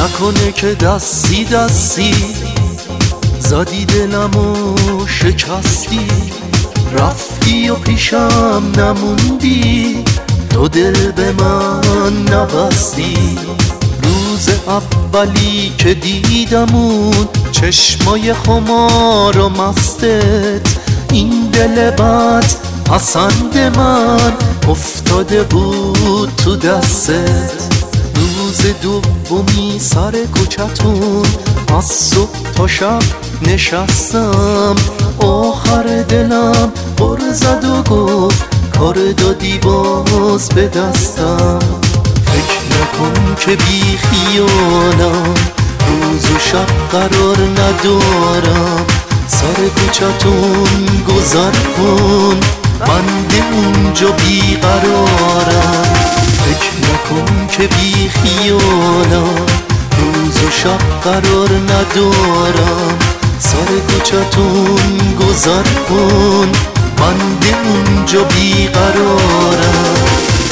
نکنه که دستی دستی زدی دلمو شکستی، رفتی و پیشم نموندی، تو دل به من نبستی. روز اولی که دیدمون چشمای خمار و مستت، این دل بد پسند من افتاده بود تو دستت. روز دومی سر کوچتون از صبح تا شب نشستم، آخر دلم بر زد و گفت کار دادی باز به دستم. فکر نکن که بی خیالم، روز و شب قرار ندارم، سر کوچتون گذر کن، من به اونجا بی قرارم. فکر نکن که بی خیالم، روز و شب قرار ندارم، سر کوچتون گذر کن، من به اونجا بی قرارم.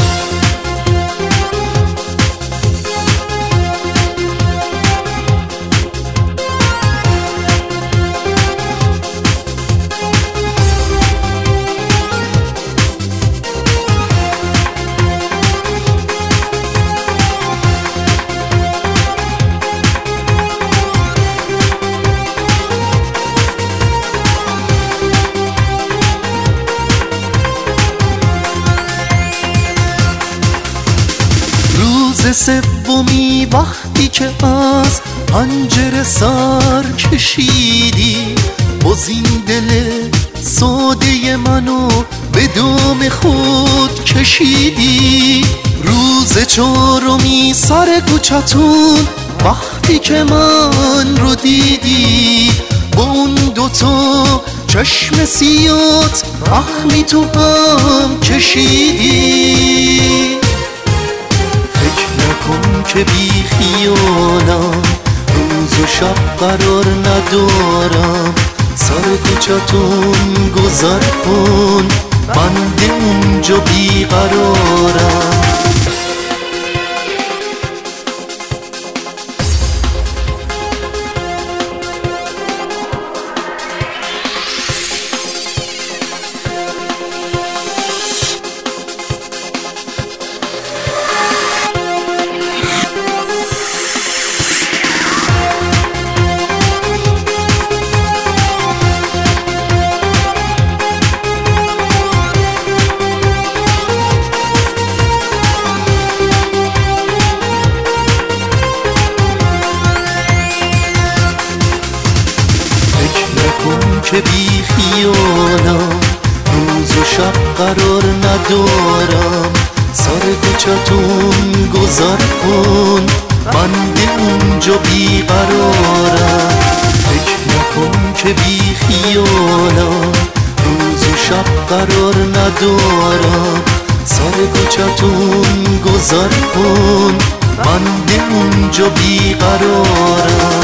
روز سومی وقتی که از پنجره سر کشیدی، باز این دل ساده منو به دام خود کشیدی. روز چهارمی سر کوچتون وقتی که من رو دیدی، با اون دوتا چشم سیات اخمی تو هم کشیدی. نکن که بی خیالم، روز و شب قرار ندارم، سر کوچتون گذر کن، من به اونجا بی قرارم. که بی خیالم، روز و شب قرار ندارم، سر کوچتون گذر کن، من به اونجا بی قرارم. فکر نکن که بی خیالم، روز و شب قرار ندارم، سر کوچتون گذر کن، من به اونجا بی قرارم.